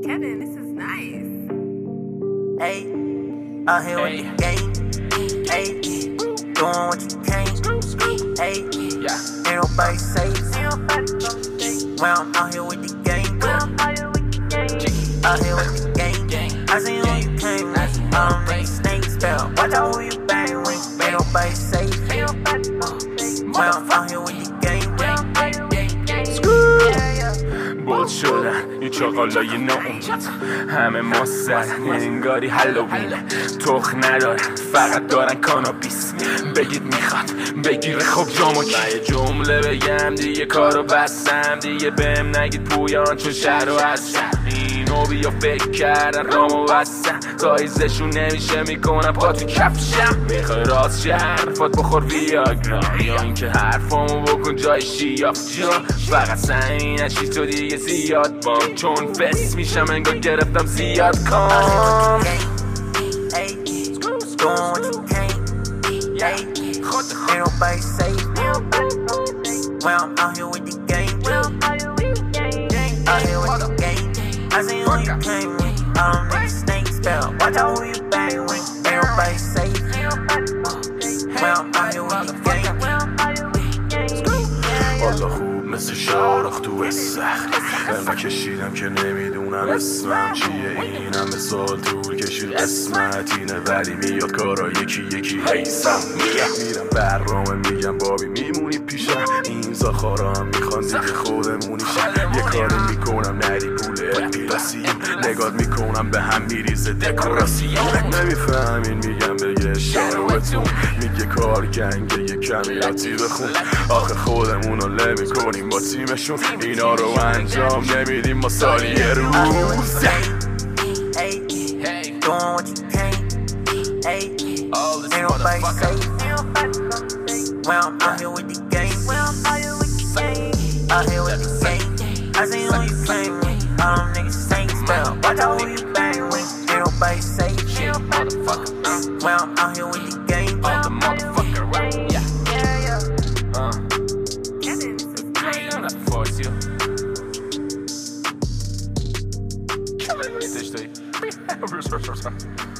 Kevin, this is nice. Hey, out here with the game. Hey, doing what you can. Hey, ain't nobody safe. Well, I'm out here with the game. Out here with the game. I see who you came with. I don't make snake spell. Watch out who you bang with. Ain't nobody safe. Well, I'm out here with the game. بود شدن این چاقالای ناامید همه مستر انگاری هالووینه تخ ندارن فقط دارن کانابیس بگید میخواد بگیره خب جامو کی من یه جمله بگم دیگه کارو بستم دیگه بهم نگید پویان چون شهرو هستم اینو بیا فکر کردن رامو بستم تایزشون نمیشه میکنم پا تو کفشم میخوای راست شه حرفات بخور ویاگرا یا اینکه حرفامو بکن جای شیاف جا فقط سعی نشی تو دیگه زیاد بام چون فس میشم انگار گرفتم زیاد کام Ain't nobody safe. Well, I'm out here with the game. Out here with the game. I see who you came with. I don't make snake spell. Watch out who you bang with. Ain't nobody safe. Well, I'm out here with the game. والا خوب مثل شارخ تو استخر انقدر کشیدم که نمیدونم اسمم چیه اینم مثال طول کشید قسمت اینه ولی میاد کارا یکی یکی حیثم میرم برنامه میگم بابی میمونی پیشم این زاخارا هم میخوان دیگه خودمونیشم یه کاری میکنم نری پول اپیلاسیم نگات میکنم به هم میریزه دکوراسیم نمیفهمین میگم بگه شاروتون میگه کار گنگه یه کمیاتی بخون آخه خودمونو نمیکنیم با تیمشون اینا رو انجام نمیدیم ما سالی یه روز Doing what you can. Hey, ain't nobody safe. Well, I'm out here with the game. Out here with the game. I see who you came with. All them niggas same spell. Watch out who you bang with. Ain't nobody safe. Well, I'm out here with the game. the motherfucker right Kevin, this is nice. I'm not force you Kill it,